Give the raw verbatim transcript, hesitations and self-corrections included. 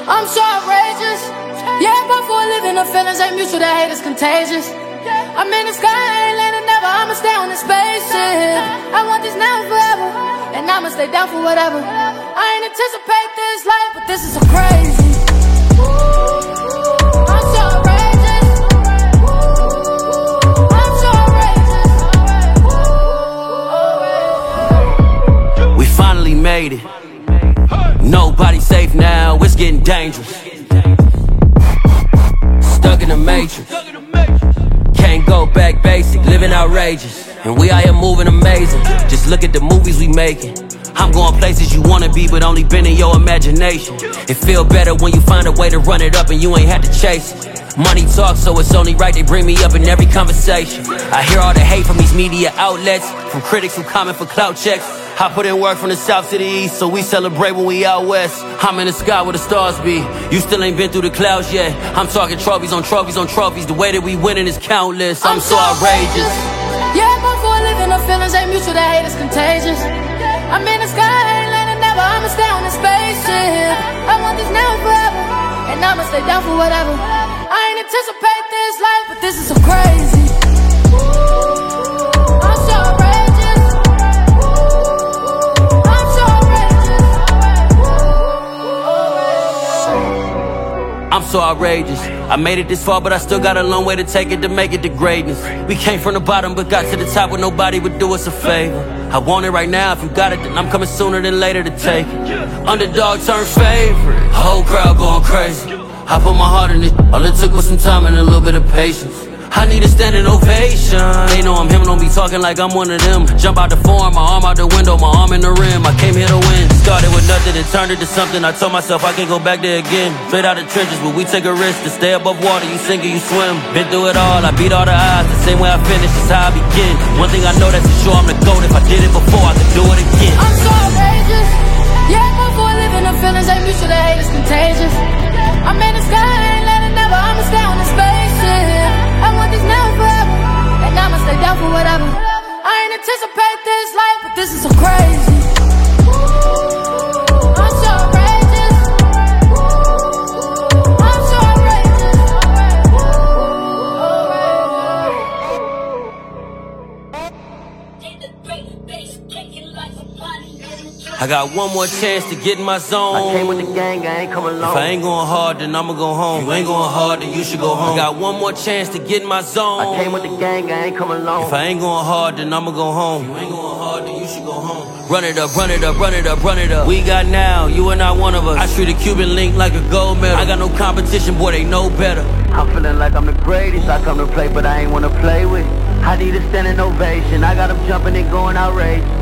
I'm so outrageous. Yeah, but for a living, the feelings ain't mutual, the hate is contagious. I'm in the sky, I ain't landing never, I'ma stay on the spaceship. I want this now and forever, and I'ma stay down for whatever. I ain't anticipate this life, but this is so crazy. I'm so outrageous. I'm so outrageous. We finally made it. Nobody safe now, it's getting dangerous. Stuck in the matrix. Can't go back basic, living outrageous. And we out here moving amazing. Just look at the movies we making. I'm going places you wanna be, but only been in your imagination. It feel better when you find a way to run it up and you ain't had to chase it. Money talks, so it's only right they bring me up in every conversation. I hear all the hate from these media outlets, from critics who comment for clout checks. I put in work from the south to the east, so we celebrate when we out west. I'm in the sky where the stars be. You still ain't been through the clouds yet. I'm talking trophies on trophies on trophies. The way that we winning is countless. I'm, I'm so outrageous. Yeah, but for a living, the feelings ain't mutual, the hate is contagious. I'm in the sky, I ain't landing never, I'ma stay on the spaceship. I want this now and forever, and I'ma stay down for whatever. I ain't anticipate this life, but this is so crazy. I'm so outrageous. I'm so outrageous. I'm so outrageous. I made it this far, but I still got a long way to take it to make it to greatness. We came from the bottom, but got to the top where nobody would do us a favor. I want it right now, if you got it, then I'm coming sooner than later to take it. Underdog turn favorite, whole crowd going crazy. I put my heart in it, all it took was some time and a little bit of patience. I need a standing ovation. They know I'm him, don't be talking like I'm one of them. Jump out the form, my arm out the window, my arm in the rim. I came here to win. Started with nothing and turned it to something. I told myself I can't go back there again. Straight out the trenches, but we take a risk to stay above water. You sink or you swim. Been through it all, I beat all the odds. The same way I finished is how I begin. One thing I know that's for sure, I'm the GOAT. If I did it before, I could do it again. I'm so outrageous. Yeah, but for a living, the feelings ain't mutual, the hate is contagious. I'm in the sky, I ain't letting never, I'ma stay on the spaceship. I want this now and forever, and I'ma stay down for whatever. I ain't anticipate this life, but this is so crazy. I'm so outrageous. I'm so I got one more chance to get in my zone. I came with the gang, I ain't coming alone. If I ain't going hard, then I'ma go home. If you ain't going hard, then you should go home. I got one more chance to get in my zone. I came with the gang, I ain't coming alone. If I ain't going hard, then I'ma go home. If you ain't going hard, then you should go home. Run it up, run it up, run it up, run it up. We got now, you are not one of us. I treat a Cuban link like a gold medal. I got no competition, boy, they know better. I'm feeling like I'm the greatest. I come to play, but I ain't wanna play with. I need a standing ovation. I got them jumping and going outrageous.